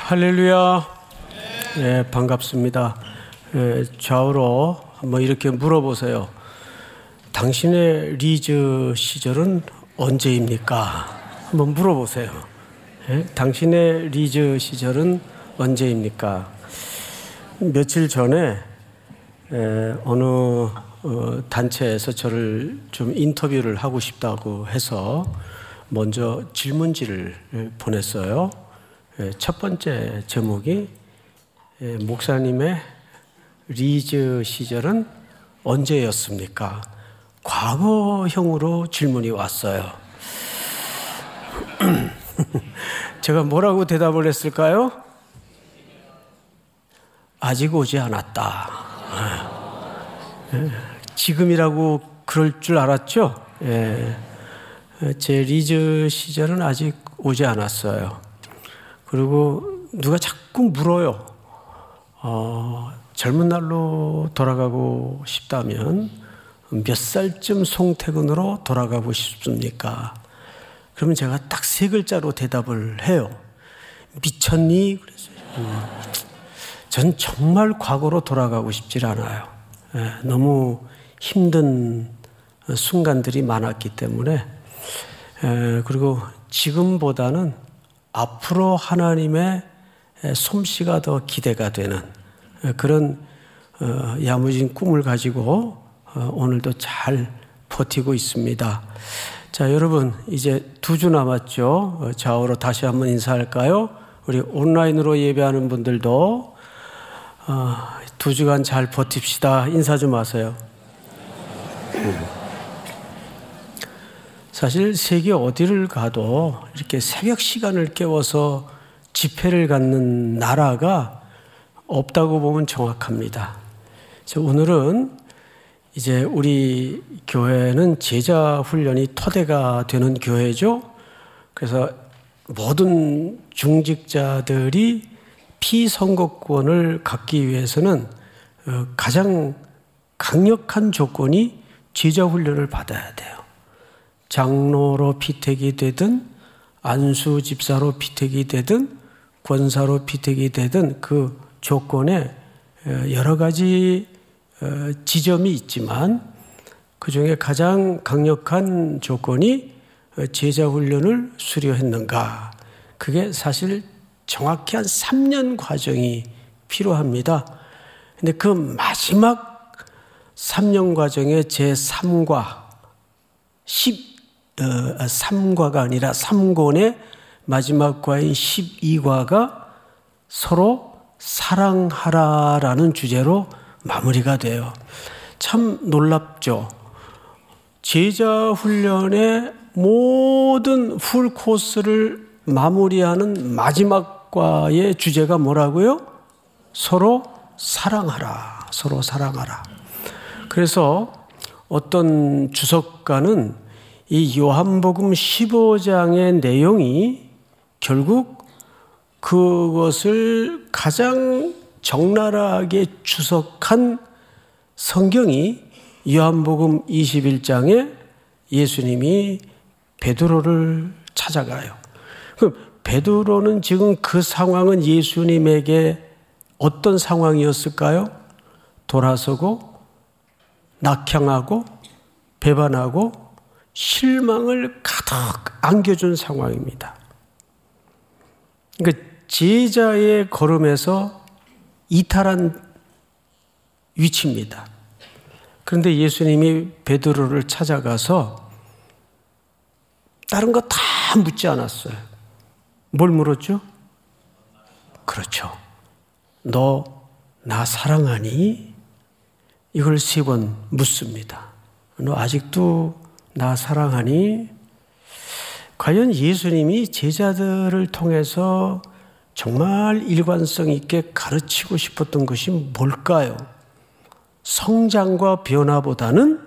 할렐루야. 네, 반갑습니다. 좌우로 한번 이렇게 물어보세요. 당신의 리즈 시절은 언제입니까? 한번 물어보세요. 당신의 리즈 시절은 언제입니까? 며칠 전에 어느 단체에서 저를 좀 인터뷰를 하고 싶다고 해서 먼저 질문지를 보냈어요. 첫 번째 제목이 목사님의 리즈 시절은 언제였습니까? 과거형으로 질문이 왔어요. 제가 뭐라고 대답을 했을까요? 아직 오지 않았다. 지금이라고 그럴 줄 알았죠? 제 리즈 시절은 아직 오지 않았어요. 그리고 누가 자꾸 물어요. 젊은 날로 돌아가고 싶다면 몇 살쯤 송태근으로 돌아가고 싶습니까? 그러면 제가 딱 3글자로 대답을 해요. 미쳤니? 그랬어요. 전 정말 과거로 돌아가고 싶지 않아요. 너무 힘든 순간들이 많았기 때문에. 그리고 지금보다는 앞으로 하나님의 솜씨가 더 기대가 되는 그런 야무진 꿈을 가지고 오늘도 잘 버티고 있습니다. 자, 여러분 이제 2주 남았죠. 좌우로 다시 한번 인사할까요? 우리 온라인으로 예배하는 분들도 2주간 잘 버팁시다. 인사 좀 하세요. 사실 세계 어디를 가도 이렇게 새벽 시간을 깨워서 집회를 갖는 나라가 없다고 보면 정확합니다. 오늘은 이제 우리 교회는 제자 훈련이 토대가 되는 교회죠. 그래서 모든 중직자들이 피선거권을 갖기 위해서는 가장 강력한 조건이 제자 훈련을 받아야 돼요. 장로로 피택이 되든 안수 집사로 피택이 되든 권사로 피택이 되든 그 조건에 여러 가지 지점이 있지만 그중에 가장 강력한 조건이 제자 훈련을 수료했는가. 그게 사실 정확히 한 3년 과정이 필요합니다. 근데 그 마지막 3년 과정의 제3과 3과가 아니라 3권의 마지막 과인 12과가 서로 사랑하라라는 주제로 마무리가 돼요. 참 놀랍죠. 제자 훈련의 모든 풀 코스를 마무리하는 마지막 과의 주제가 뭐라고요? 서로 사랑하라. 서로 사랑하라. 그래서 어떤 주석가는 이 요한복음 15장의 내용이 결국 그것을 가장 적나라하게 주석한 성경이 요한복음 21장에 예수님이 베드로를 찾아가요. 그럼 베드로는 지금 그 상황은 예수님에게 어떤 상황이었을까요? 돌아서고 낙향하고 배반하고 실망을 가득 안겨준 상황입니다. 그러니까 제자의 걸음에서 이탈한 위치입니다. 그런데 예수님이 베드로를 찾아가서 다른 거 다 묻지 않았어요. 뭘 물었죠? 그렇죠. 너 나 사랑하니? 이걸 3번 묻습니다. 너 아직도 나 사랑하니? 과연 예수님이 제자들을 통해서 정말 일관성 있게 가르치고 싶었던 것이 뭘까요? 성장과 변화보다는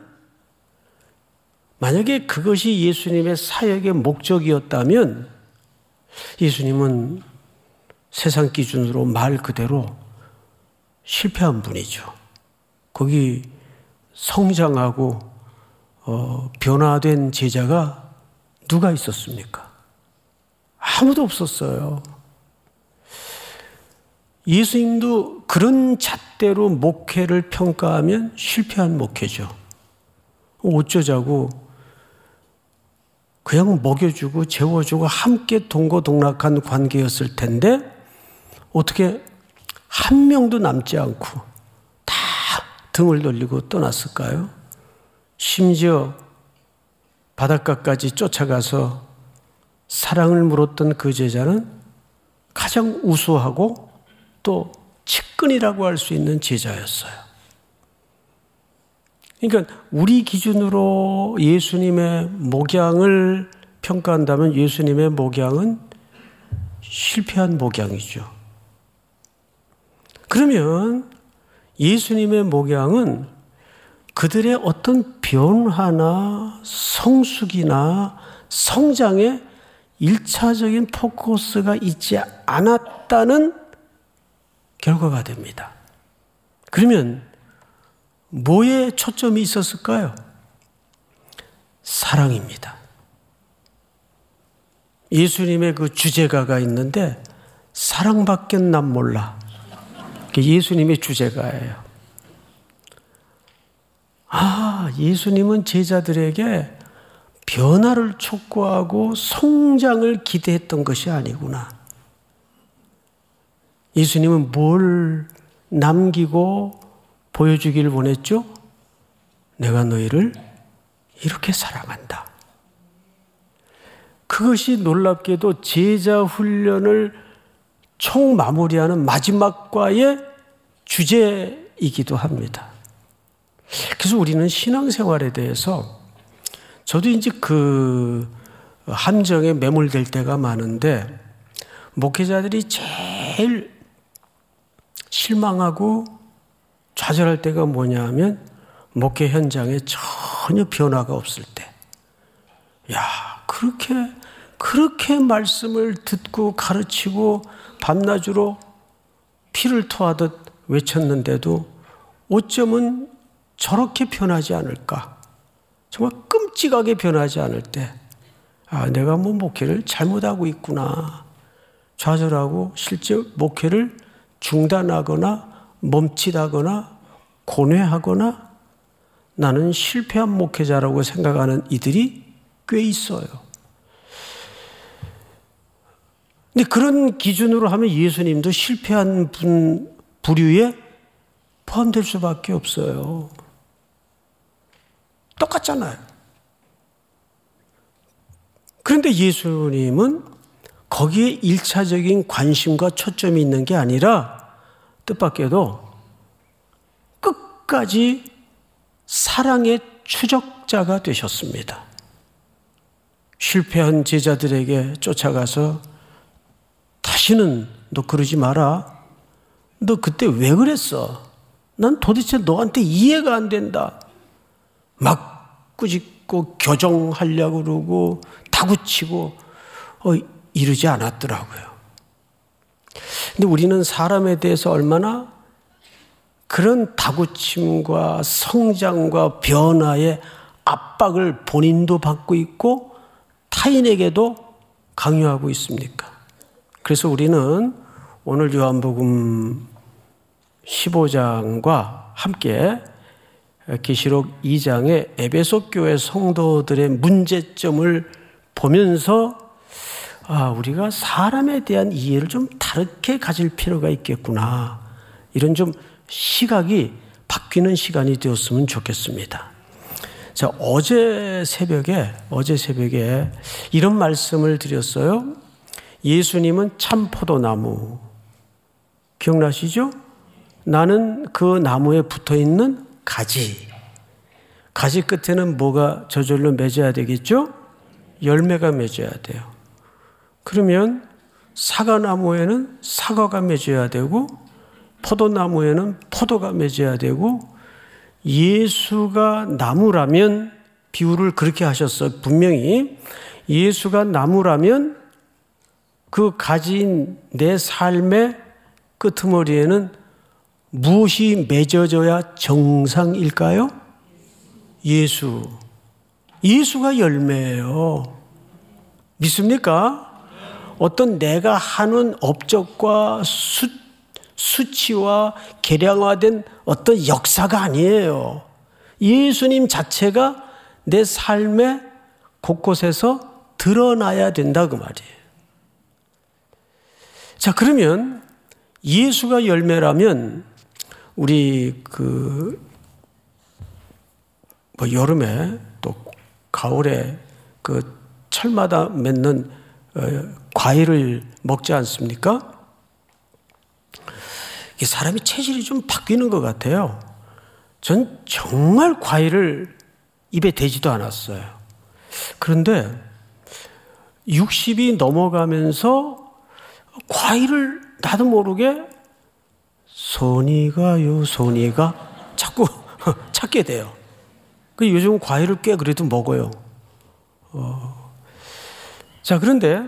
만약에 그것이 예수님의 사역의 목적이었다면 예수님은 세상 기준으로 말 그대로 실패한 분이죠. 거기 성장하고 변화된 제자가 누가 있었습니까? 아무도 없었어요. 예수님도 그런 잣대로 목회를 평가하면 실패한 목회죠. 어쩌자고 그냥 먹여주고 재워주고 함께 동고동락한 관계였을 텐데 어떻게 한 명도 남지 않고 다 등을 돌리고 떠났을까요? 심지어 바닷가까지 쫓아가서 사랑을 물었던 그 제자는 가장 우수하고 또 측근이라고 할 수 있는 제자였어요. 그러니까 우리 기준으로 예수님의 목양을 평가한다면 예수님의 목양은 실패한 목양이죠. 그러면 예수님의 목양은 그들의 어떤 변화나 성숙이나 성장에 1차적인 포커스가 있지 않았다는 결과가 됩니다. 그러면 뭐에 초점이 있었을까요? 사랑입니다. 예수님의 그 주제가가 있는데 사랑밖에 난 몰라. 그게 예수님의 주제가예요. 예수님은 제자들에게 변화를 촉구하고 성장을 기대했던 것이 아니구나. 예수님은 뭘 남기고 보여주기를 원했죠? 내가 너희를 이렇게 사랑한다. 그것이 놀랍게도 제자 훈련을 총 마무리하는 마지막과의 주제이기도 합니다. 그래서 우리는 신앙생활에 대해서 저도 이제 그 함정에 매몰될 때가 많은데 목회자들이 제일 실망하고 좌절할 때가 뭐냐 하면 목회 현장에 전혀 변화가 없을 때. 그렇게 말씀을 듣고 가르치고 밤낮으로 피를 토하듯 외쳤는데도 어쩌면 저렇게 변하지 않을까? 정말 끔찍하게 변하지 않을 때, 내가 목회를 잘못하고 있구나. 좌절하고 실제 목회를 중단하거나 멈칫하거나 고뇌하거나 나는 실패한 목회자라고 생각하는 이들이 꽤 있어요. 근데 그런 기준으로 하면 예수님도 실패한 부류에 포함될 수밖에 없어요. 똑같잖아요. 그런데 예수님은 거기에 1차적인 관심과 초점이 있는 게 아니라 뜻밖에도 끝까지 사랑의 추적자가 되셨습니다. 실패한 제자들에게 쫓아가서 다시는 너 그러지 마라. 너 그때 왜 그랬어? 난 도대체 너한테 이해가 안 된다. 막 꾸짖고 교정하려고 그러고 다구치고 이러지 않았더라고요. 근데 우리는 사람에 대해서 얼마나 그런 다구침과 성장과 변화의 압박을 본인도 받고 있고 타인에게도 강요하고 있습니까? 그래서 우리는 오늘 요한복음 15장과 함께 계시록 2장의 에베소 교회 성도들의 문제점을 보면서 우리가 사람에 대한 이해를 좀 다르게 가질 필요가 있겠구나. 이런 좀 시각이 바뀌는 시간이 되었으면 좋겠습니다. 자, 어제 새벽에 이런 말씀을 드렸어요. 예수님은 참 포도나무. 기억나시죠? 나는 그 나무에 붙어있는 가지. 가지 끝에는 뭐가 저절로 맺어야 되겠죠? 열매가 맺어야 돼요. 그러면 사과나무에는 사과가 맺어야 되고 포도나무에는 포도가 맺어야 되고 예수가 나무라면 비유를 그렇게 하셨어요. 분명히 예수가 나무라면 그 가지인 내 삶의 끄트머리에는 무엇이 맺어져야 정상일까요? 예수가 열매예요. 믿습니까? 어떤 내가 하는 업적과 수치와 계량화된 어떤 역사가 아니에요. 예수님 자체가 내 삶의 곳곳에서 드러나야 된다 그 말이에요. 자, 그러면 예수가 열매라면 우리 여름에 또 가을에 철마다 맺는 과일을 먹지 않습니까? 이 사람이 체질이 좀 바뀌는 것 같아요. 전 정말 과일을 입에 대지도 않았어요. 그런데 60이 넘어가면서 과일을 나도 모르게 손이가 자꾸 찾게 돼요. 요즘 과일을 꽤 그래도 먹어요. 자, 그런데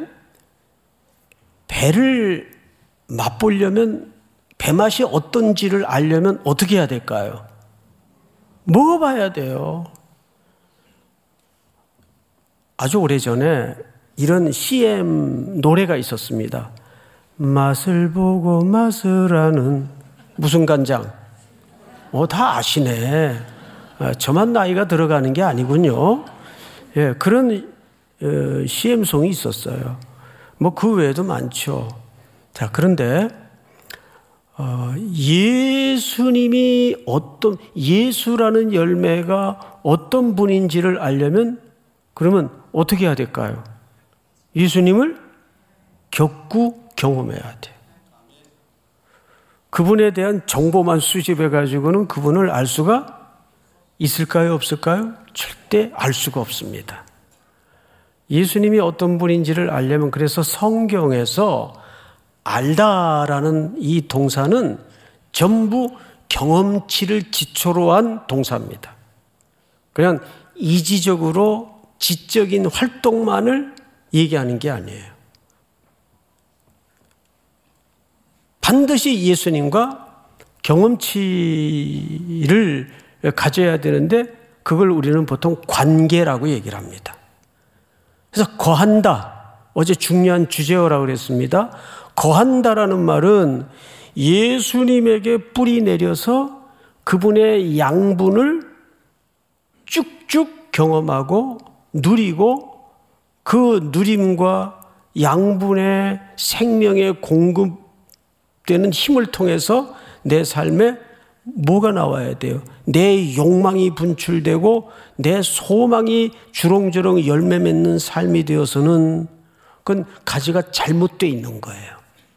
배를 맛보려면 배 맛이 어떤지를 알려면 어떻게 해야 될까요? 먹어봐야 돼요. 아주 오래전에 이런 CM 노래가 있었습니다. 맛을 보고 맛을 아는 무슨 간장? 다 아시네. 저만 나이가 들어가는 게 아니군요. 예, 그런 CM송이 있었어요. 그 외에도 많죠. 자, 그런데 예수라는 열매가 어떤 분인지를 알려면 그러면 어떻게 해야 될까요? 예수님을 겪고 경험해야 돼요. 그분에 대한 정보만 수집해 가지고는 그분을 알 수가 있을까요? 없을까요? 절대 알 수가 없습니다. 예수님이 어떤 분인지를 알려면 그래서 성경에서 알다라는 이 동사는 전부 경험치를 기초로 한 동사입니다. 그냥 이지적으로 지적인 활동만을 얘기하는 게 아니에요. 반드시 예수님과 경험치를 가져야 되는데 그걸 우리는 보통 관계라고 얘기를 합니다. 그래서 거한다. 어제 중요한 주제어라고 그랬습니다. 거한다라는 말은 예수님에게 뿌리 내려서 그분의 양분을 쭉쭉 경험하고 누리고 그 누림과 양분의 생명에 공급되는 힘을 통해서 내 삶에 뭐가 나와야 돼요? 내 욕망이 분출되고 내 소망이 주렁주렁 열매 맺는 삶이 되어서는 그건 가지가 잘못되어 있는 거예요.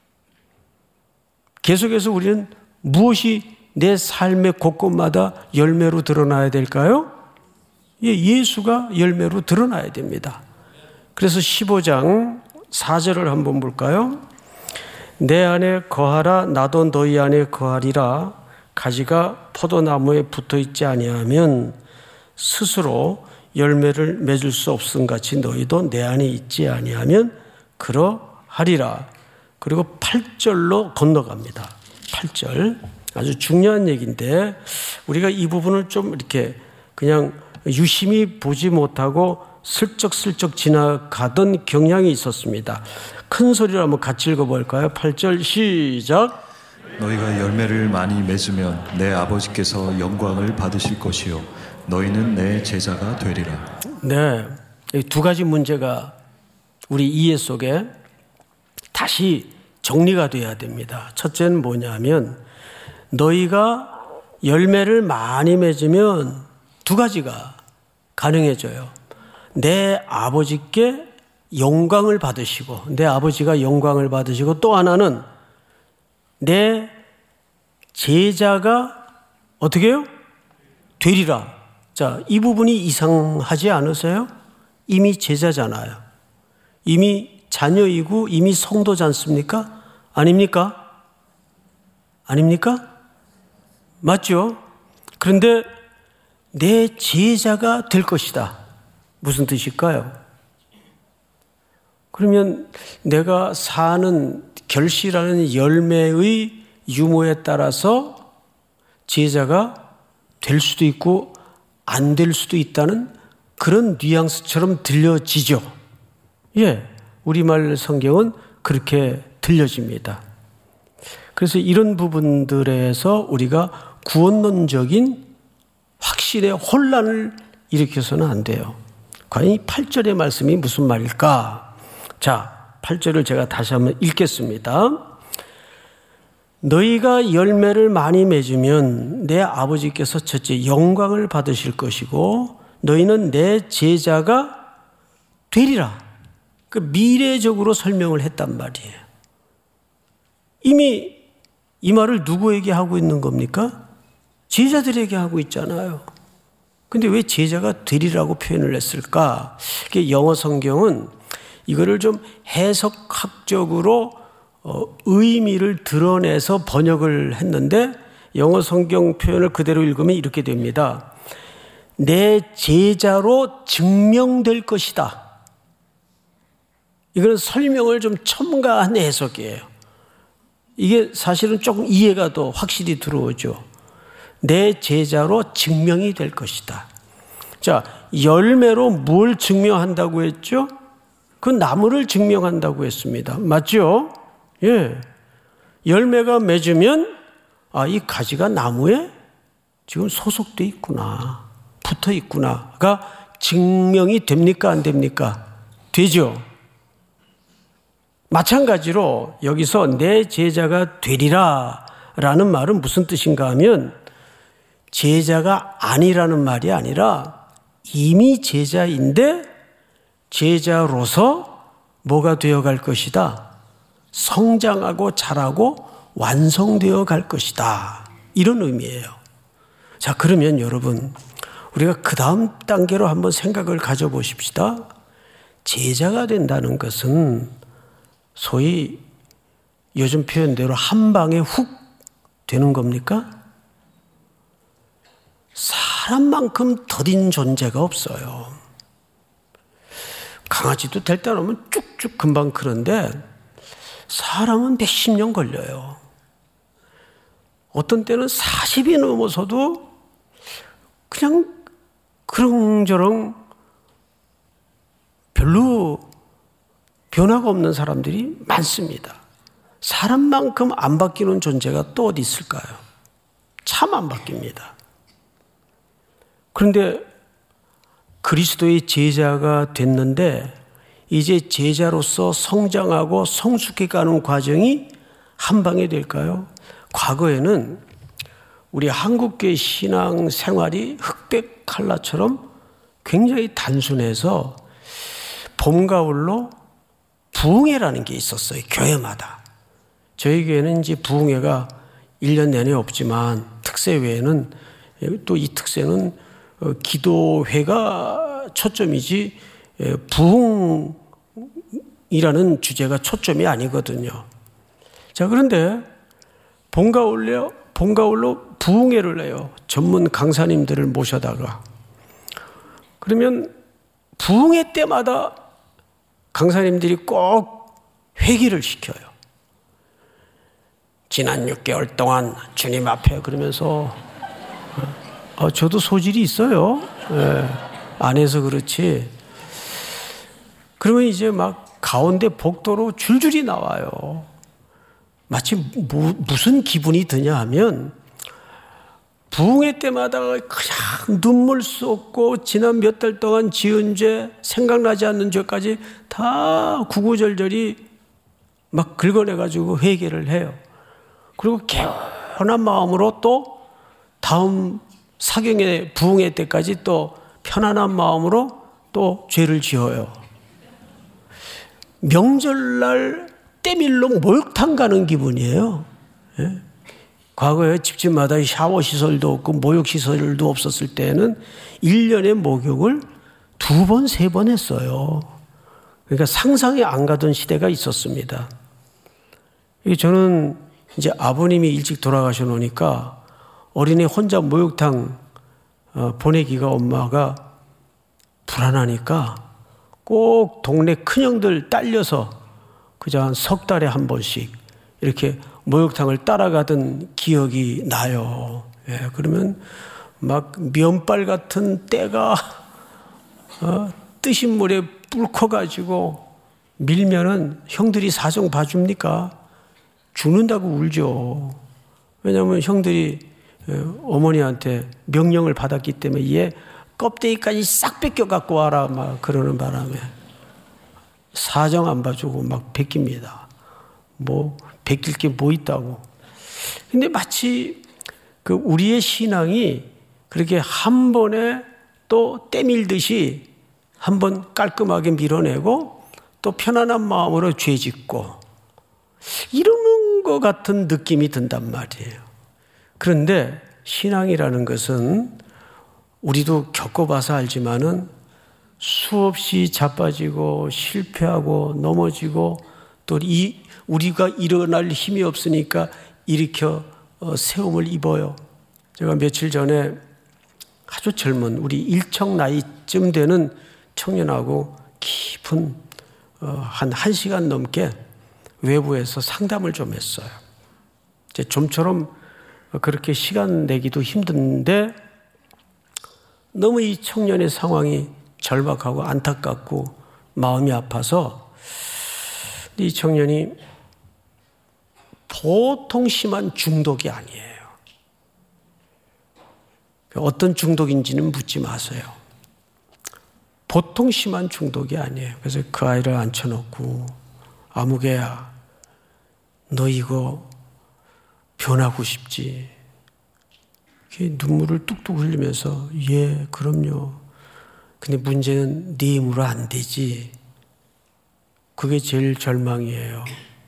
계속해서 우리는 무엇이 내 삶의 곳곳마다 열매로 드러나야 될까요? 예수가 열매로 드러나야 됩니다. 그래서 15장 4절을 한번 볼까요? 내 안에 거하라 나도 너희 안에 거하리라. 가지가 포도나무에 붙어있지 아니하면 스스로 열매를 맺을 수 없음 같이 너희도 내 안에 있지 아니하면 그러하리라. 그리고 8절로 건너갑니다. 8절 아주 중요한 얘기인데 우리가 이 부분을 좀 이렇게 그냥 유심히 보지 못하고 슬쩍슬쩍 지나가던 경향이 있었습니다. 큰 소리로 한번 같이 읽어볼까요? 8절 시작. 너희가 열매를 많이 맺으면 내 아버지께서 영광을 받으실 것이요 너희는 내 제자가 되리라. 네, 두 가지 문제가 우리 이해 속에 다시 정리가 돼야 됩니다. 첫째는 뭐냐면 너희가 열매를 많이 맺으면 두 가지가 가능해져요. 내 아버지께 영광을 받으시고 내 아버지가 영광을 받으시고 또 하나는 내 제자가 어떻게 해요? 되리라. 자, 이 부분이 이상하지 않으세요? 이미 제자잖아요. 이미 자녀이고 이미 성도지 않습니까? 아닙니까? 아닙니까? 맞죠? 그런데 내 제자가 될 것이다. 무슨 뜻일까요? 그러면 내가 사는 결실하는 열매의 유무에 따라서 제자가 될 수도 있고 안 될 수도 있다는 그런 뉘앙스처럼 들려지죠. 예, 우리말 성경은 그렇게 들려집니다. 그래서 이런 부분들에서 우리가 구원론적인 확신의 혼란을 일으켜서는 안 돼요. 과연 이 8절의 말씀이 무슨 말일까? 자, 8절을 제가 다시 한번 읽겠습니다. 너희가 열매를 많이 맺으면 내 아버지께서 첫째 영광을 받으실 것이고 너희는 내 제자가 되리라. 그 미래적으로 설명을 했단 말이에요. 이미 이 말을 누구에게 하고 있는 겁니까? 제자들에게 하고 있잖아요. 근데 왜 제자가 되리라고 표현을 했을까? 영어 성경은 이거를 좀 해석학적으로 의미를 드러내서 번역을 했는데 영어 성경 표현을 그대로 읽으면 이렇게 됩니다. 내 제자로 증명될 것이다. 이거는 설명을 좀 첨가한 해석이에요. 이게 사실은 조금 이해가 더 확실히 들어오죠. 내 제자로 증명이 될 것이다. 자, 열매로 뭘 증명한다고 했죠? 그 나무를 증명한다고 했습니다. 맞죠? 예. 열매가 맺으면 이 가지가 나무에 지금 소속돼 있구나, 붙어 있구나가 증명이 됩니까? 안 됩니까? 되죠. 마찬가지로 여기서 내 제자가 되리라 라는 말은 무슨 뜻인가 하면 제자가 아니라는 말이 아니라 이미 제자인데 제자로서 뭐가 되어갈 것이다? 성장하고 자라고 완성되어 갈 것이다. 이런 의미예요. 자, 그러면 여러분 우리가 그 다음 단계로 한번 생각을 가져보십시다. 제자가 된다는 것은 소위 요즘 표현대로 한 방에 훅 되는 겁니까? 사람만큼 더딘 존재가 없어요. 강아지도 될 때 오면 쭉쭉 금방 크는데 사람은 몇십 년 걸려요. 어떤 때는 40이 넘어서도 그냥 그렁저렁 별로 변화가 없는 사람들이 많습니다. 사람만큼 안 바뀌는 존재가 또 어디 있을까요? 참 안 바뀝니다. 그런데 그리스도의 제자가 됐는데 이제 제자로서 성장하고 성숙해가는 과정이 한 방에 될까요? 과거에는 우리 한국교회 신앙 생활이 흑백 칼라처럼 굉장히 단순해서 봄, 가을로 부흥회라는 게 있었어요. 교회마다. 저희 교회는 이제 부흥회가 1년 내내 없지만 특세 외에는 또 이 특세는 기도회가 초점이지 부흥이라는 주제가 초점이 아니거든요. 자, 그런데 봄, 가을로 부흥회를 해요. 전문 강사님들을 모셔다가. 그러면 부흥회 때마다 강사님들이 꼭 회개를 시켜요. 지난 6개월 동안 주님 앞에 그러면서 저도 소질이 있어요. 네. 안 해서 그렇지. 그러면 이제 막 가운데 복도로 줄줄이 나와요. 마치 무슨 기분이 드냐 하면 부흥회 때마다 그냥 눈물 쏟고 지난 몇 달 동안 지은 죄, 생각나지 않는 죄까지 다 구구절절히 막 긁어내가지고 회개를 해요. 그리고 개운한 마음으로 또 다음 사경의 부흥회 때까지 또 편안한 마음으로 또 죄를 지어요. 명절날 때밀러 목욕탕 가는 기분이에요. 예? 과거에 집집마다 샤워 시설도 없고 목욕 시설도 없었을 때는 1년에 목욕을 2번, 3번 했어요. 그러니까 상상이 안 가던 시대가 있었습니다. 저는 이제 아버님이 일찍 돌아가셔 놓으니까 어린애 혼자 목욕탕 보내기가 엄마가 불안하니까 꼭 동네 큰형들 딸려서 그저 한 석 달에 한 번씩 이렇게 목욕탕을 따라가던 기억이 나요. 예, 그러면 막 면발 같은 때가 뜨신 물에 불커가지고 밀면은 형들이 사정 봐줍니까? 죽는다고 울죠. 왜냐하면 형들이 어머니한테 명령을 받았기 때문에 얘 껍데기까지 싹 뺏겨 갖고 와라 막 그러는 바람에 사정 안 봐주고 막 베낍니다. 뭐 베낄 게 뭐 있다고. 근데 마치 그 우리의 신앙이 그렇게 한 번에 또 때밀듯이 한 번 깔끔하게 밀어내고 또 편안한 마음으로 죄 짓고 이러는 것 같은 느낌이 든단 말이에요. 그런데 신앙이라는 것은 우리도 겪어봐서 알지만은 수없이 자빠지고 실패하고 넘어지고 또 우리가 일어날 힘이 없으니까 일으켜 세움을 입어요. 제가 며칠 전에 아주 젊은 우리 일청 나이쯤 되는 청년하고 깊은 한 1시간 넘게 외부에서 상담을 좀 했어요. 좀처럼 그렇게 시간 내기도 힘든데 너무 이 청년의 상황이 절박하고 안타깝고 마음이 아파서 이 청년이 보통 심한 중독이 아니에요. 어떤 중독인지는 묻지 마세요. 보통 심한 중독이 아니에요. 그래서 그 아이를 앉혀놓고 아무개야 너 이거 변하고 싶지? 눈물을 뚝뚝 흘리면서 예 그럼요. 근데 문제는 네 힘으로 안 되지. 그게 제일 절망이에요.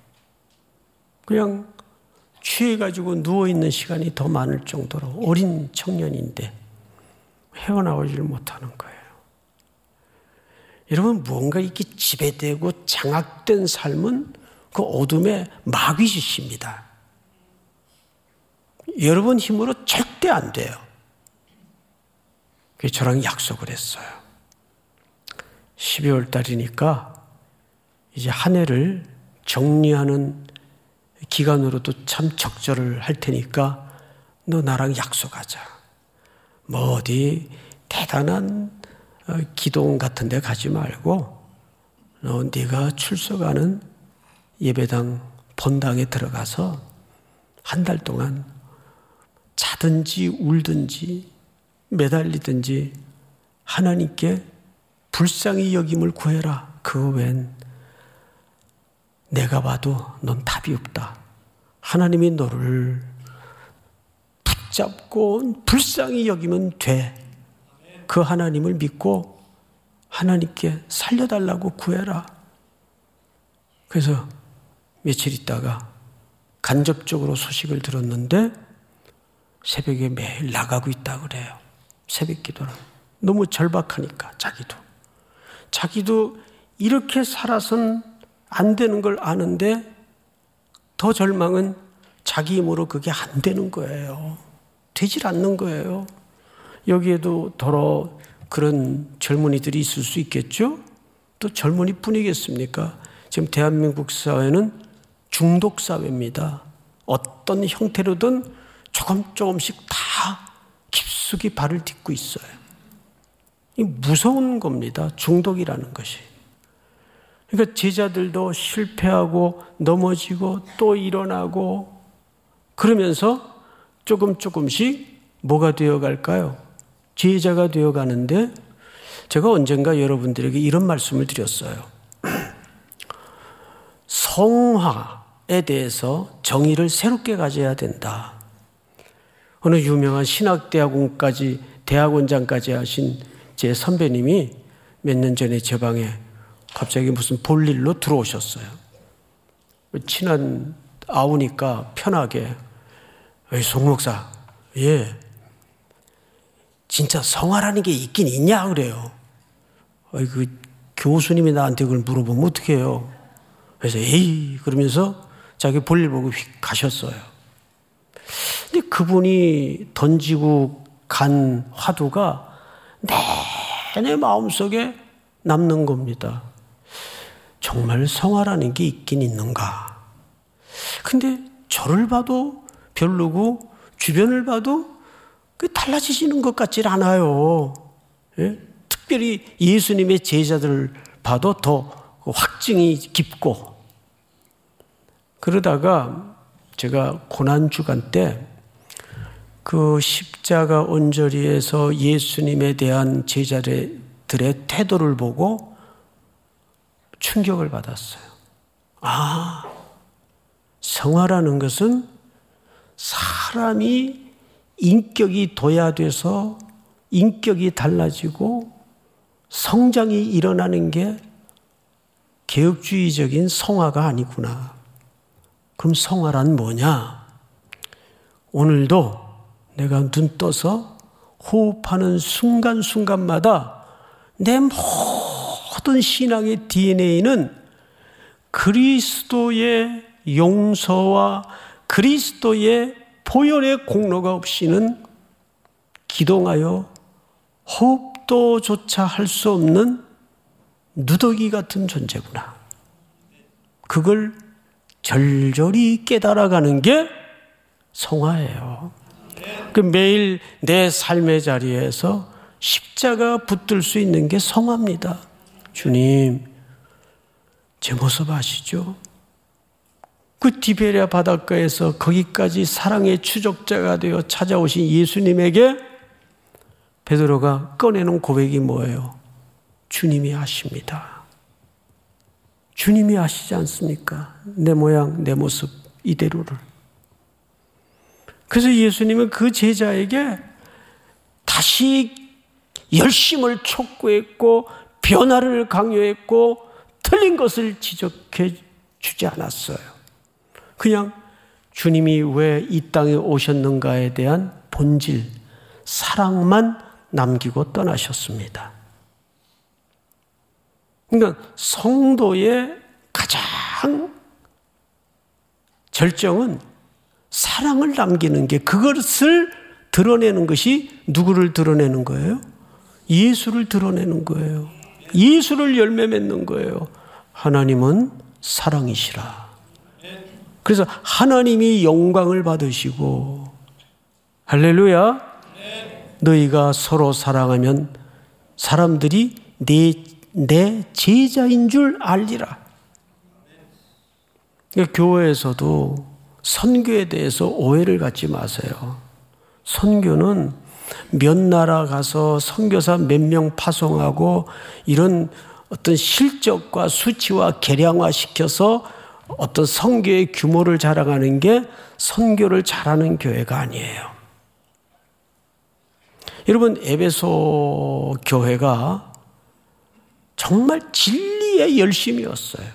그냥 취해가지고 누워있는 시간이 더 많을 정도로 어린 청년인데 헤어나오지를 못하는 거예요. 여러분 무언가 이렇게 지배되고 장악된 삶은 그 어둠의 마귀짓입니다. 여러분 힘으로 절대 안 돼요. 그래서 저랑 약속을 했어요. 12월 달이니까 이제 한 해를 정리하는 기간으로도 참 적절을 할 테니까 너 나랑 약속하자. 뭐 어디 대단한 기도원 같은 데 가지 말고 네가 출석하는 예배당 본당에 들어가서 한 달 동안 자든지 울든지 매달리든지 하나님께 불쌍히 여김을 구해라. 그거 웬 내가 봐도 넌 답이 없다. 하나님이 너를 붙잡고 불쌍히 여기면 돼. 그 하나님을 믿고 하나님께 살려달라고 구해라. 그래서 며칠 있다가 간접적으로 소식을 들었는데 새벽에 매일 나가고 있다고 그래요. 새벽 기도를. 너무 절박하니까 자기도 이렇게 살아선 안 되는 걸 아는데 더 절망은 자기 힘으로 그게 안 되는 거예요. 되질 않는 거예요. 여기에도 더러 그런 젊은이들이 있을 수 있겠죠? 또 젊은이뿐이겠습니까? 지금 대한민국 사회는 중독 사회입니다. 어떤 형태로든 조금씩 다 깊숙이 발을 딛고 있어요. 이 무서운 겁니다. 중독이라는 것이. 그러니까 제자들도 실패하고 넘어지고 또 일어나고 그러면서 조금씩 뭐가 되어갈까요? 제자가 되어가는데 제가 언젠가 여러분들에게 이런 말씀을 드렸어요. 성화에 대해서 정의를 새롭게 가져야 된다. 어느 유명한 대학원장까지 하신 제 선배님이 몇 년 전에 제 방에 갑자기 무슨 볼일로 들어오셨어요. 친한 아우니까 편하게 송 목사, 예, 진짜 성화라는 게 있긴 있냐 그래요. 그 교수님이 나한테 그걸 물어보면 어떡해요. 그래서 에이 그러면서 자기 볼일 보고 휙 가셨어요. 근데 그분이 던지고 간 화두가 내내 마음속에 남는 겁니다. 정말 성화라는 게 있긴 있는가? 근데 저를 봐도 별로고 주변을 봐도 달라지시는 것 같질 않아요. 예? 특별히 예수님의 제자들을 봐도 더 확증이 깊고 그러다가 제가 고난주간 때 그 십자가 언저리에서 예수님에 대한 제자들의 태도를 보고 충격을 받았어요. 아, 성화라는 것은 사람이 인격이 도야돼서 인격이 달라지고 성장이 일어나는 게 개혁주의적인 성화가 아니구나. 그럼 성화란 뭐냐? 오늘도 내가 눈 떠서 호흡하는 순간순간마다 내 모든 신앙의 DNA는 그리스도의 용서와 그리스도의 보혈의 공로가 없이는 기동하여 호흡도조차 할 수 없는 누더기 같은 존재구나. 그걸 절절히 깨달아가는 게 성화예요. 그 매일 내 삶의 자리에서 십자가 붙들 수 있는 게 성화입니다. 주님, 제 모습 아시죠? 그 디베랴 바닷가에서 거기까지 사랑의 추적자가 되어 찾아오신 예수님에게 베드로가 꺼내놓은 고백이 뭐예요? 주님이 아십니다. 주님이 아시지 않습니까? 내 모양, 내 모습 이대로를. 그래서 예수님은 그 제자에게 다시 열심을 촉구했고 변화를 강요했고 틀린 것을 지적해 주지 않았어요. 그냥 주님이 왜 이 땅에 오셨는가에 대한 본질, 사랑만 남기고 떠나셨습니다. 그러니까 성도의 가장 절정은 사랑을 남기는 게, 그것을 드러내는 것이 누구를 드러내는 거예요? 예수를 드러내는 거예요. 예수를 열매 맺는 거예요. 하나님은 사랑이시라. 그래서 하나님이 영광을 받으시고, 할렐루야, 너희가 서로 사랑하면 사람들이 내 제자인 줄 알리라. 그러니까 교회에서도 선교에 대해서 오해를 갖지 마세요. 선교는 몇 나라 가서 선교사 몇 명 파송하고 이런 어떤 실적과 수치와 계량화시켜서 어떤 선교의 규모를 자랑하는 게 선교를 잘하는 교회가 아니에요. 여러분, 에베소 교회가 정말 진리의 열심이었어요.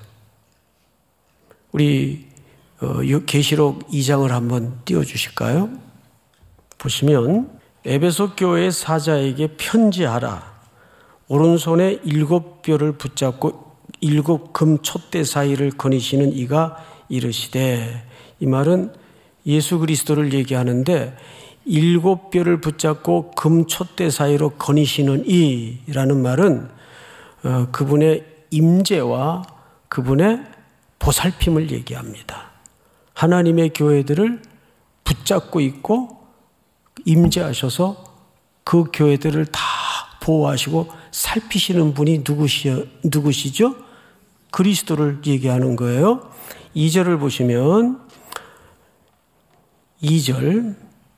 우리 계시록 2장을 한번 띄워주실까요? 보시면 에베소 교회의 사자에게 편지하라. 오른손에 7뼈를 붙잡고 7금 촛대 사이를 거니시는 이가 이르시되, 이 말은 예수 그리스도를 얘기하는데 7뼈를 붙잡고 금 촛대 사이로 거니시는 이라는 말은 그분의 임재와 그분의 보살핌을 얘기합니다. 하나님의 교회들을 붙잡고 있고 임재하셔서 그 교회들을 다 보호하시고 살피시는 분이 누구시죠? 그리스도를 얘기하는 거예요. 2절을 보시면 2절,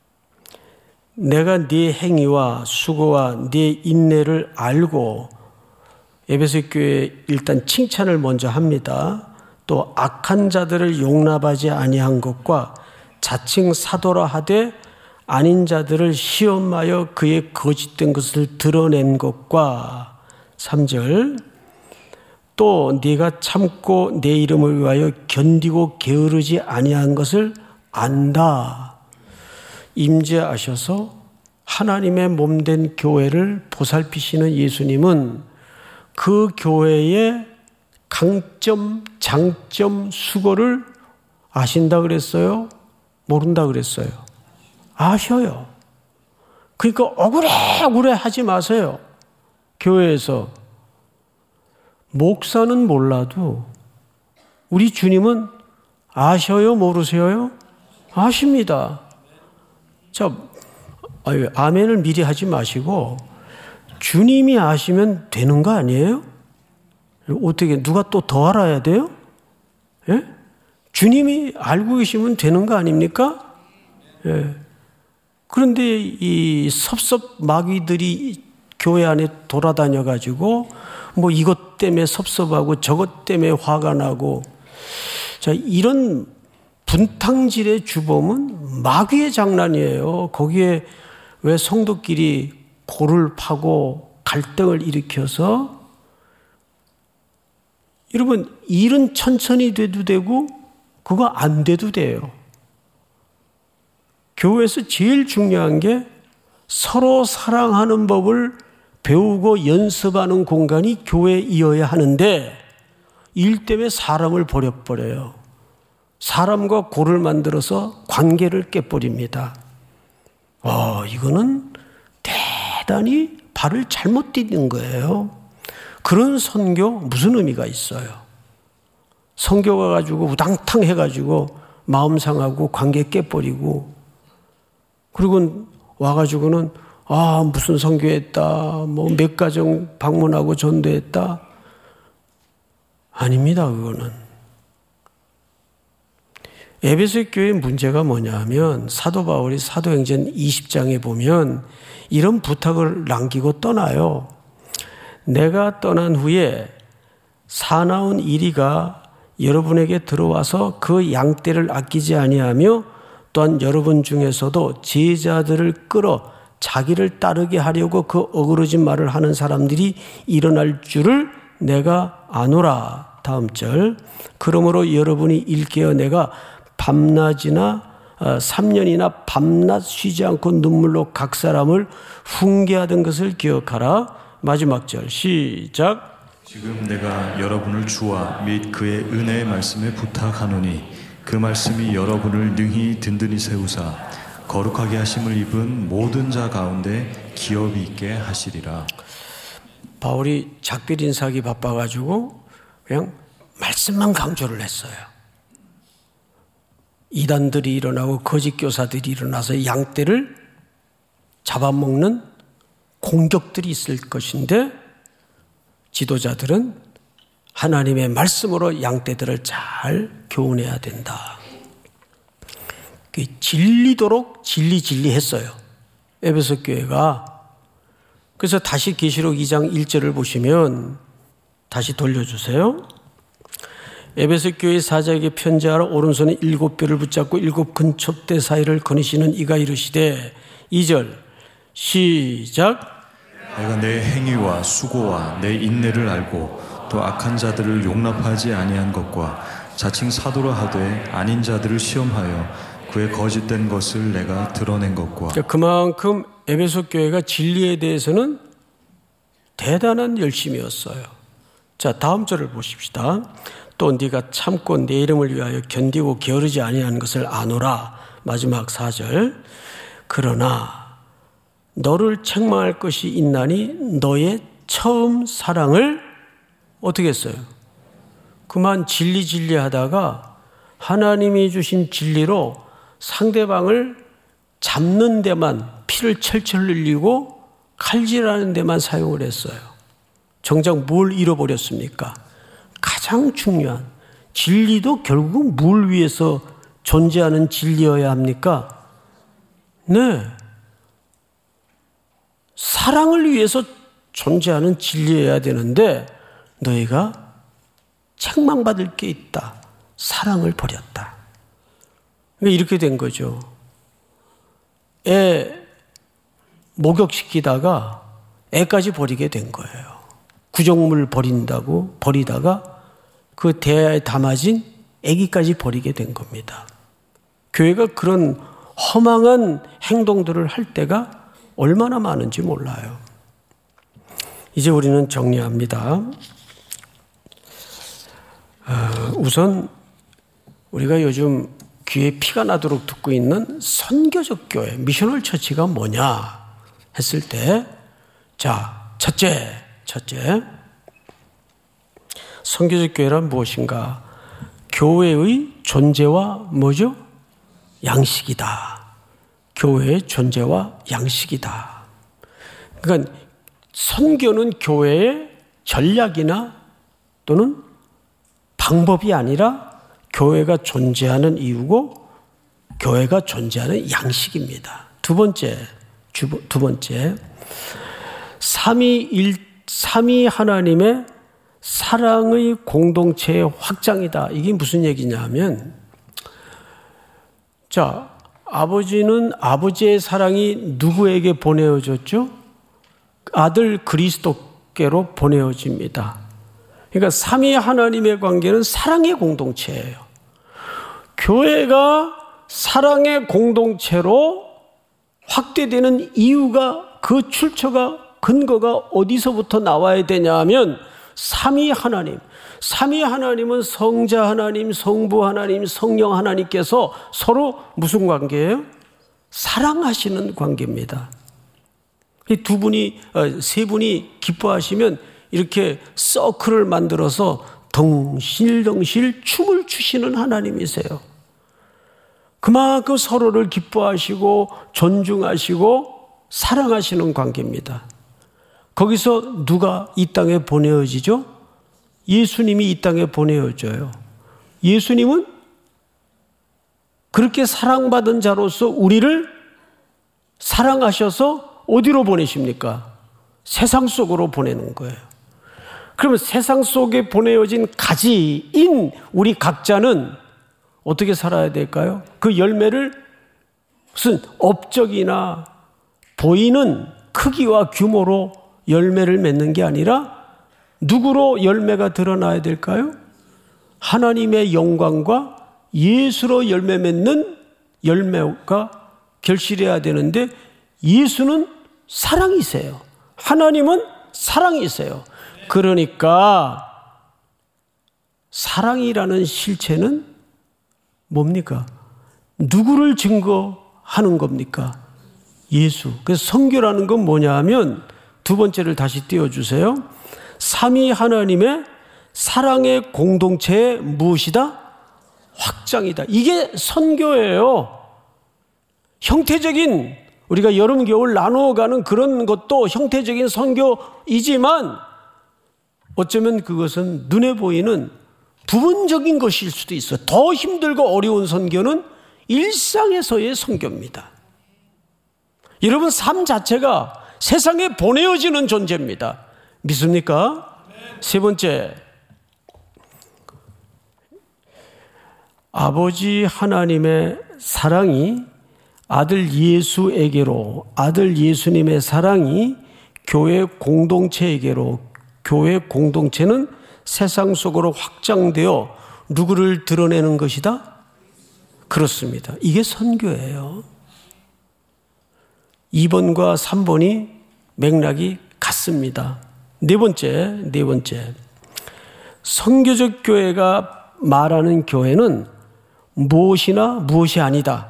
내가 네 행위와 수고와 네 인내를 알고, 에베소 교회에 일단 칭찬을 먼저 합니다. 또 악한 자들을 용납하지 아니한 것과 자칭 사도라 하되 아닌 자들을 시험하여 그의 거짓된 것을 드러낸 것과, 3절, 또 네가 참고 내 이름을 위하여 견디고 게으르지 아니한 것을 안다. 임재하셔서 하나님의 몸된 교회를 보살피시는 예수님은 그 교회의 강점, 장점, 수고를 아신다 그랬어요? 모른다 그랬어요? 아셔요. 그러니까 억울해 하지 마세요. 교회에서 목사는 몰라도 우리 주님은 아셔요? 모르세요? 아십니다. 자, 아멘을 미리 하지 마시고 주님이 아시면 되는 거 아니에요? 어떻게 누가 또 더 알아야 돼요? 예? 주님이 알고 계시면 되는 거 아닙니까? 예. 그런데 이 섭섭 마귀들이 교회 안에 돌아다녀 가지고 뭐 이것 때문에 섭섭하고 저것 때문에 화가 나고, 자, 이런 분탕질의 주범은 마귀의 장난이에요. 거기에 왜 성도끼리 골을 파고 갈등을 일으켜서, 여러분, 일은 천천히 돼도 되고 그거 안 돼도 돼요. 교회에서 제일 중요한 게 서로 사랑하는 법을 배우고 연습하는 공간이 교회이어야 하는데, 일 때문에 사람을 버려버려요. 사람과 골을 만들어서 관계를 깨버립니다. 이거는 대단히 발을 잘못 디딘 거예요. 그런 선교 무슨 의미가 있어요? 선교 가가지고 우당탕 해가지고 마음 상하고 관계 깨버리고, 그리고 와가지고는 무슨 선교했다, 뭐 몇 가정 방문하고 전도했다. 아닙니다, 그거는. 에베소 교회의 문제가 뭐냐 하면, 사도 바울이 사도행전 20장에 보면 이런 부탁을 남기고 떠나요. 내가 떠난 후에 사나운 이리가 여러분에게 들어와서 그 양떼를 아끼지 아니하며, 또한 여러분 중에서도 제자들을 끌어 자기를 따르게 하려고 그 어그러진 말을 하는 사람들이 일어날 줄을 내가 아노라. 다음 절. 그러므로 여러분이 일깨어 내가 밤낮이나 3년이나 밤낮 쉬지 않고 눈물로 각 사람을 훈계하던 것을 기억하라. 마지막 절 시작. 지금 내가 여러분을 주와 및 그의 은혜의 말씀에 부탁하노니 그 말씀이 여러분을 능히 든든히 세우사 거룩하게 하심을 입은 모든 자 가운데 기업이 있게 하시리라. 바울이 작별 인사하기 바빠가지고 그냥 말씀만 강조를 했어요. 이단들이 일어나고 거짓 교사들이 일어나서 양떼를 잡아먹는 공격들이 있을 것인데, 지도자들은 하나님의 말씀으로 양떼들을 잘 교훈해야 된다. 진리도록 진리했어요, 에베소 교회가. 그래서 다시 계시록 2장 1절을 보시면, 다시 돌려주세요. 에베소 교회 사자에게 편지하라. 오른손에 7뼈를 붙잡고 7 큰 촛대 사이를 거니시는 이가 이르시되, 2절 시작. 내가 내 행위와 수고와 내 인내를 알고 또 악한 자들을 용납하지 아니한 것과 자칭 사도라 하되 아닌 자들을 시험하여 그의 거짓된 것을 내가 드러낸 것과. 그만큼 에베소 교회가 진리에 대해서는 대단한 열심이었어요. 자, 다음 절을 보십시다. 또 네가 참고 내 이름을 위하여 견디고 게으르지 아니하는 것을 아노라. 마지막 4절. 그러나 너를 책망할 것이 있나니 너의 처음 사랑을 어떻게 했어요? 그만 진리하다가 하나님이 주신 진리로 상대방을 잡는 데만, 피를 철철 흘리고 칼질하는 데만 사용을 했어요. 정작 뭘 잃어버렸습니까? 가장 중요한 진리도 결국 뭘 위해서 존재하는 진리여야 합니까? 네. 사랑을 위해서 존재하는 진리여야 되는데, 너희가 책망받을 게 있다. 사랑을 버렸다. 이렇게 된 거죠. 애 목욕시키다가 애까지 버리게 된 거예요. 구정물 버리다가 그 대야에 담아진 애기까지 버리게 된 겁니다. 교회가 그런 허망한 행동들을 할 때가 얼마나 많은지 몰라요. 이제 우리는 정리합니다. 우선 우리가 요즘 귀에 피가 나도록 듣고 있는 선교적 교회, 미셔널 처치가 뭐냐 했을 때, 자, 첫째, 선교적 교회란 무엇인가? 교회의 존재와 뭐죠? 양식이다. 교회의 존재와 양식이다. 그러니까 선교는 교회의 전략이나 또는 방법이 아니라 교회가 존재하는 이유고 교회가 존재하는 양식입니다. 두 번째, 삼위 하나님의 사랑의 공동체의 확장이다. 이게 무슨 얘기냐면, 자, 아버지는 아버지의 사랑이 누구에게 보내어졌죠? 아들 그리스도께로 보내어집니다. 그러니까 삼위 하나님의 관계는 사랑의 공동체예요. 교회가 사랑의 공동체로 확대되는 이유가, 그 출처가, 근거가 어디서부터 나와야 되냐 하면 삼위 하나님. 삼위 하나님은 성자 하나님, 성부 하나님, 성령 하나님께서 서로 무슨 관계예요? 사랑하시는 관계입니다. 이 세 분이 기뻐하시면 이렇게 서클을 만들어서 덩실덩실 춤을 추시는 하나님이세요. 그만큼 서로를 기뻐하시고 존중하시고 사랑하시는 관계입니다. 거기서 누가 이 땅에 보내어지죠? 예수님이 이 땅에 보내어져요. 예수님은 그렇게 사랑받은 자로서 우리를 사랑하셔서 어디로 보내십니까? 세상 속으로 보내는 거예요. 그러면 세상 속에 보내어진 가지인 우리 각자는 어떻게 살아야 될까요? 그 열매를 무슨 업적이나 보이는 크기와 규모로 열매를 맺는 게 아니라 누구로 열매가 드러나야 될까요? 하나님의 영광과 예수로 열매 맺는 열매가 결실해야 되는데, 예수는 사랑이세요. 하나님은 사랑이세요. 그러니까 사랑이라는 실체는 뭡니까? 누구를 증거하는 겁니까? 예수. 그래서 선교라는 건 뭐냐 하면, 두 번째를 다시 띄워주세요. 삼위 하나님의 사랑의 공동체의 무엇이다? 확장이다. 이게 선교예요. 형태적인, 우리가 여름 겨울 나누어가는 그런 것도 형태적인 선교이지만 어쩌면 그것은 눈에 보이는 부분적인 것일 수도 있어요. 더 힘들고 어려운 선교는 일상에서의 선교입니다. 여러분, 삶 자체가 세상에 보내어지는 존재입니다. 믿습니까? 세 번째, 아버지 하나님의 사랑이 아들 예수에게로, 아들 예수님의 사랑이 교회 공동체에게로, 교회 공동체는 세상 속으로 확장되어 누구를 드러내는 것이다? 그렇습니다. 이게 선교예요. 2번과 3번이 맥락이 같습니다. 네 번째. 선교적 교회가 말하는 교회는 무엇이나 무엇이 아니다.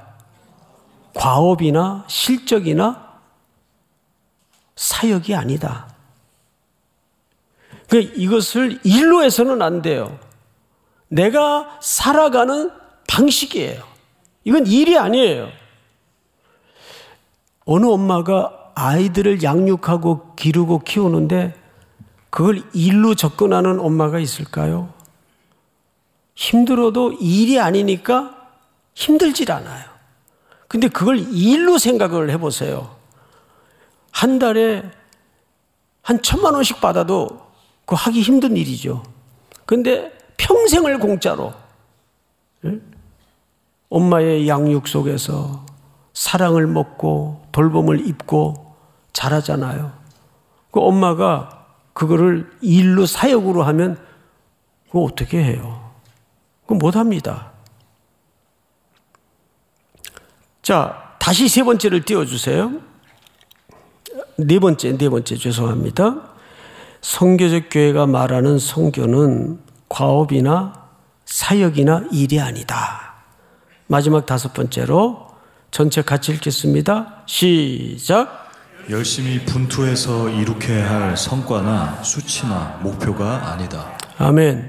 과업이나 실적이나 사역이 아니다. 그러니까 이것을 일로 해서는 안 돼요. 내가 살아가는 방식이에요. 이건 일이 아니에요. 어느 엄마가 아이들을 양육하고 기르고 키우는데 그걸 일로 접근하는 엄마가 있을까요? 힘들어도 일이 아니니까 힘들질 않아요. 근데 그걸 일로 생각을 해보세요. 한 달에 한 1,000만 원씩 받아도 그거 하기 힘든 일이죠. 근데 평생을 공짜로 엄마의 양육 속에서 사랑을 먹고 돌봄을 입고 자라잖아요. 그 엄마가 그거를 일로 사역으로 하면 그거 어떻게 해요? 그거 못합니다. 자, 다시 세 번째를 띄워주세요. 네 번째, 죄송합니다. 선교적 교회가 말하는 선교는 과업이나 사역이나 일이 아니다. 마지막 다섯 번째로 전체 같이 읽겠습니다. 시작. 열심히 분투해서 이룩해야 할 성과나 수치나 목표가 아니다. 아멘.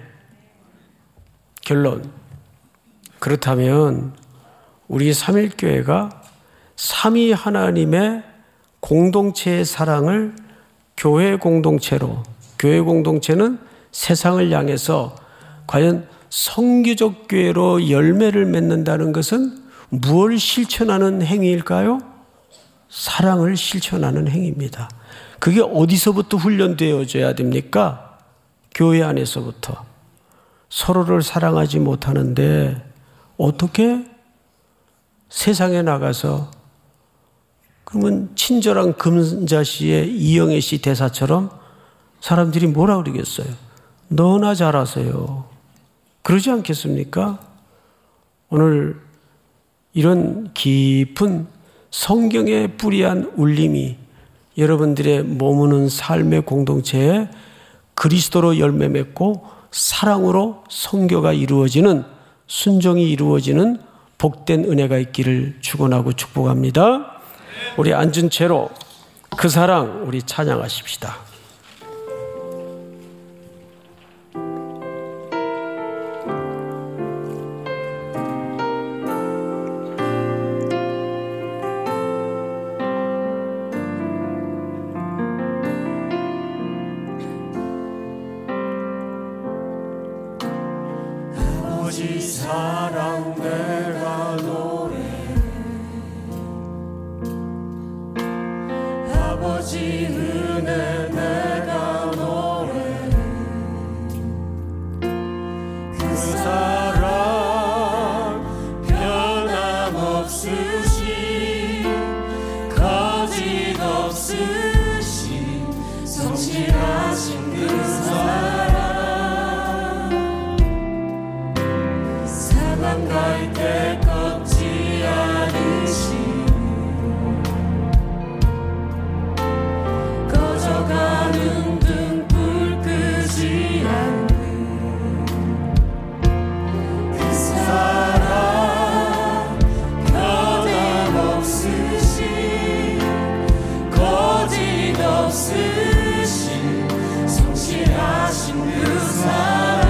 결론. 그렇다면 우리 삼일교회가 삼위 하나님의 공동체의 사랑을 교회 공동체로, 교회 공동체는 세상을 향해서 과연 성교적 교회로 열매를 맺는다는 것은 무엇을 실천하는 행위일까요? 사랑을 실천하는 행위입니다. 그게 어디서부터 훈련되어져야 됩니까? 교회 안에서부터. 서로를 사랑하지 못하는데 어떻게 세상에 나가서, 그러면 친절한 금자씨의 이영애 씨 대사처럼 사람들이 뭐라 그러겠어요? 너나 잘하세요. 그러지 않겠습니까? 오늘 이런 깊은 성경에 뿌리한 울림이 여러분들의 머무는 삶의 공동체에 그리스도로 열매 맺고 사랑으로 선교가 이루어지는, 순종이 이루어지는 복된 은혜가 있기를 축원하고 축복합니다. 우리 앉은 채로 그 사랑 우리 찬양하십시다. 아버지 사랑 내가 노래해, 아버지 은혜 내가 노래해. 그 사랑 변함없으신, 거짓 없으신, 성실하신 그 사랑, 사방 갈 때 꺾지 않으시고 꺼져가는 등불 끄지 않는 그 사랑, 변함없으신, 거짓 없으신, 성실하신 그 사랑,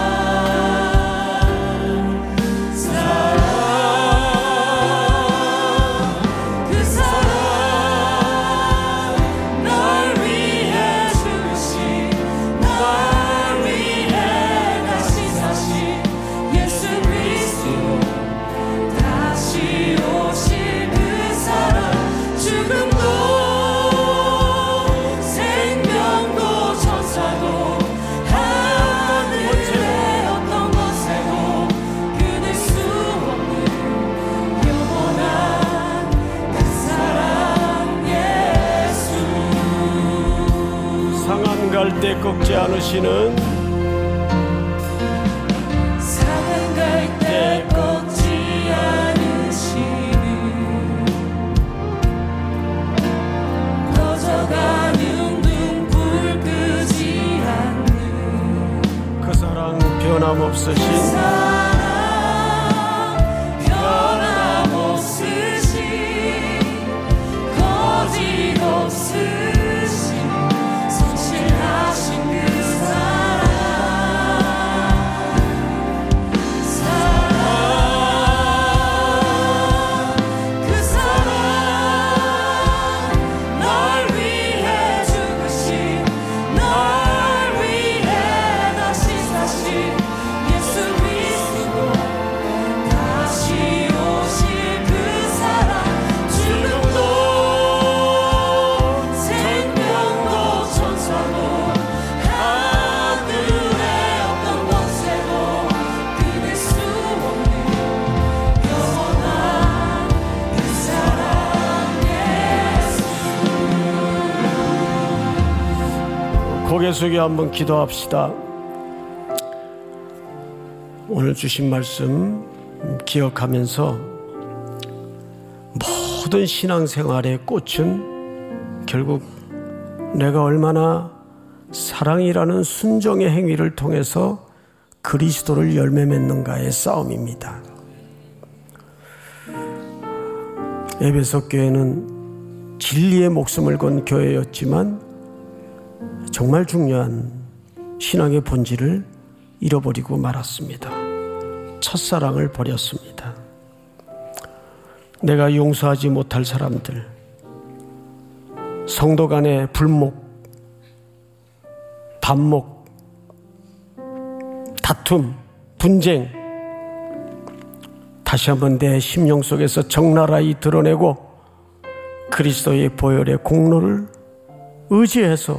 갈 때 꺾지 않으시는, 사랑 갈 때 꺾지 않으시는, 꺼져가는 등불 끄지 않는 그 사랑 변함없으신, 그 사랑 변함없으신, 거짓 없으신, 고개 숙여 한번 기도합시다. 오늘 주신 말씀 기억하면서 모든 신앙생활의 꽃은 결국 내가 얼마나 사랑이라는 순종의 행위를 통해서 그리스도를 열매 맺는가의 싸움입니다. 에베소 교회는 진리의 목숨을 건 교회였지만 정말 중요한 신앙의 본질을 잃어버리고 말았습니다. 첫사랑을 버렸습니다. 내가 용서하지 못할 사람들, 성도 간의 불목, 반목, 다툼, 분쟁 다시 한번 내 심령 속에서 적나라히 드러내고 그리스도의 보혈의 공로를 의지해서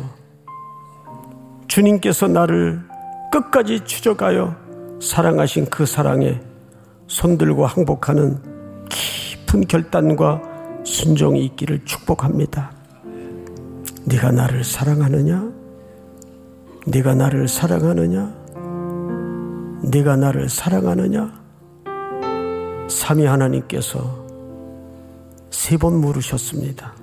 주님께서 나를 끝까지 추적하여 사랑하신 그 사랑에 손들고 항복하는 깊은 결단과 순종이 있기를 축복합니다. 네가 나를 사랑하느냐? 네가 나를 사랑하느냐? 네가 나를 사랑하느냐? 삼위 하나님께서 3번 물으셨습니다.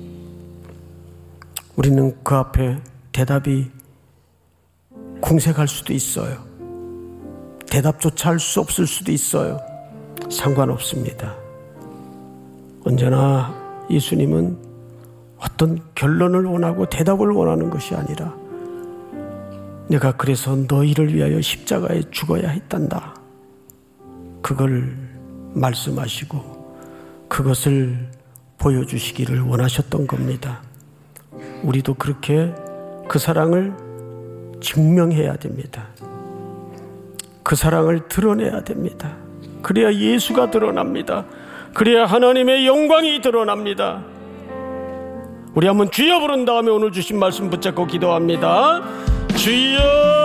우리는 그 앞에 대답이 궁색할 수도 있어요. 대답조차 할 수 없을 수도 있어요. 상관없습니다. 언제나 예수님은 어떤 결론을 원하고 대답을 원하는 것이 아니라 내가 그래서 너희를 위하여 십자가에 죽어야 했단다. 그걸 말씀하시고 그것을 보여주시기를 원하셨던 겁니다. 우리도 그렇게 그 사랑을 증명해야 됩니다. 그 사랑을 드러내야 됩니다. 그래야 예수가 드러납니다. 그래야 하나님의 영광이 드러납니다. 우리 한번 주여 부른 다음에 오늘 주신 말씀 붙잡고 기도합니다. 주여